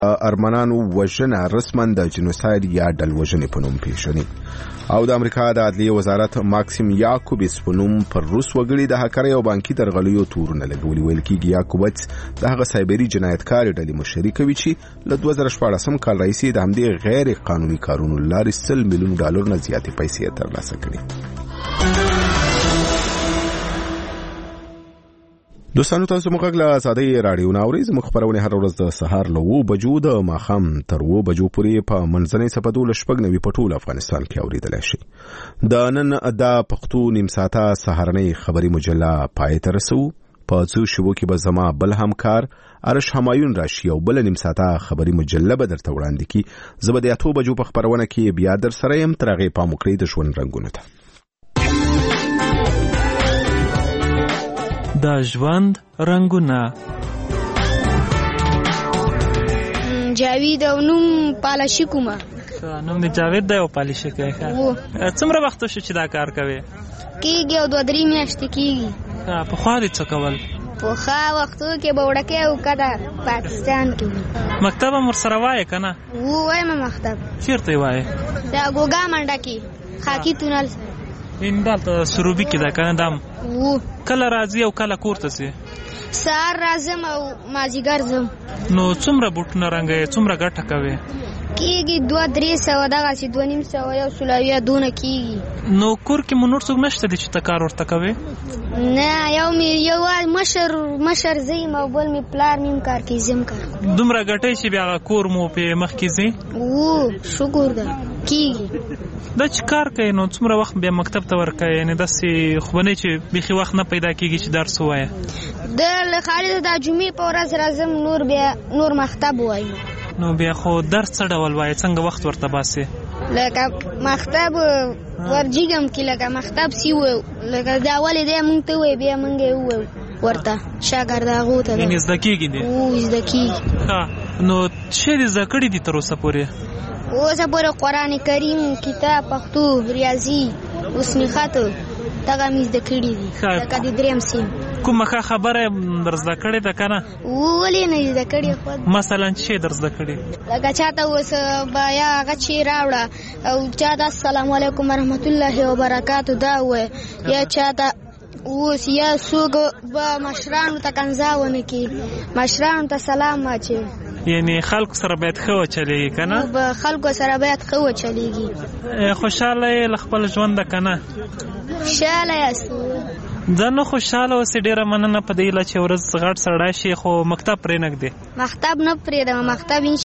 ارمنانو وژنه رسما د جنوساید یا ډل وژنې په نوم پیژني. او د امریکا د عدلیې وزارت ماکسیم یاکوبس په نوم پر روس وګړي د هکرۍ او بانکي درغلیو تورونه لګولي. ویل کېږي یاکوبس د هغه سایبري جنایتکارې ډلې مشري کوي چې له 2014 کال راهیسې د همدې غیر قانوني کارونو له لارې $100 میلیون نه زیاتې پیسې ترلاسه کړي. دوستانو تاسو موږ له آزادۍ راډیو ناوري زموږ خبرونه هر ورځ د سهار له 9 بجو د ماښام تر 2 بجو پورې په منځنۍ صفحو له 9 په ټول افغانستان کې اوریدلای شي. د نن د پښتو نیم ساعته سهارنۍ خبري مجله پای ته رسو. په څو شبو کې به زما بل همکار ارش همایون راشي او بل نیم ساعته خبري مجله به درته وړاندې کی. زه به د 8 بجو په خبرونه کې بیا در سره يم. تر هغې پام وکړئ د ژوند رنګونو ته. د ژوند رنگونه. جاوید او نوم پالشي کومه. نوم دی جاوید دی او پالشي کوي. څومره وخت شو چې دا کار کوي؟ کېږي او 2-3 میاشتې کېږي. په خوا دې څه کول؟ په خوا وختو کې به وړکې او کده پاکستان کې. مکتب هم ورسره وایې که نه؟ وایم مکتب. چېرته یې وایې؟ دا ګوګا منډه کې خاکي تونل دلته سروبي کې ده که نه؟ دام کله راځي او کله کور ته ځې؟ سهار راځم او مازدیګر ځم. نو څومره بوټونه رنګوې؟ څومره ګټه کوې؟ کېږي 200-300 دغسې 200 1 سلویه دونه کېږي. نو کور کې مو نور څوک نشته دی چې ته کار ورته کوې؟ نه یو مشر زه یم او بل مې پلار مې کار کوي زه هم کار کوم. دومره ګټئ چې بیا کور مو پې مخکې ځي؟ شکر ده کېږي. دا چې کار کوي نو څومره وخت بیا مکتب ته ورکوې؟ یعنې داسې خو به نه چې بیخي وخت نه پیدا کېږي چې درس ووایه؟ له خالد د جمعې په ورځ راځم نور مکتب وایم. نو بیا خو درس څه ډول وایې؟ څنګه وخت ورته باسې؟ لکه مکتب ورجیږم کې لکه مکتب سی وایو لکه دا ولې دی مونږ ته وایي بیا مونږ یې ووایو ورته شاګرد هغو ته. یعنې زده کېږي دی؟ زده کېږي. نو څه دې زده کړي دي تر اوسه پورې؟ اوسه پورې قرآن کریم، کتاب، پښتو، ریاضي، حسن خط دغه مې زده کړي دي لکه د 3م صنف. کومه ښه خبره در زده کړې ده که نه؟ ولې نه زده کړې؟ مثلا څه در زده کړي؟ لکه چاته اوس یا هغه چې راوړه او چاته السلام علیکم ورحمت الله وبرکاتو دا ووایه، یا چاته اوس یا څوک به مشرانو ته کنځا ونه کړي، مشرانو ته سلام واچوي. یعنې خلکو سره باید ښه وچلېږي که نه؟ خلکو سره باید ښه وچلېږي. خوشحاله یې له خپل ژونده که نه؟ خوشحاله یاست؟ زه نه خوشحاله اوسې. ډېره مننه په دې هیله چې ورځ غټ سړی شي خو مکتب پرېنږدې. مکتب نه پرېږدم. مکتب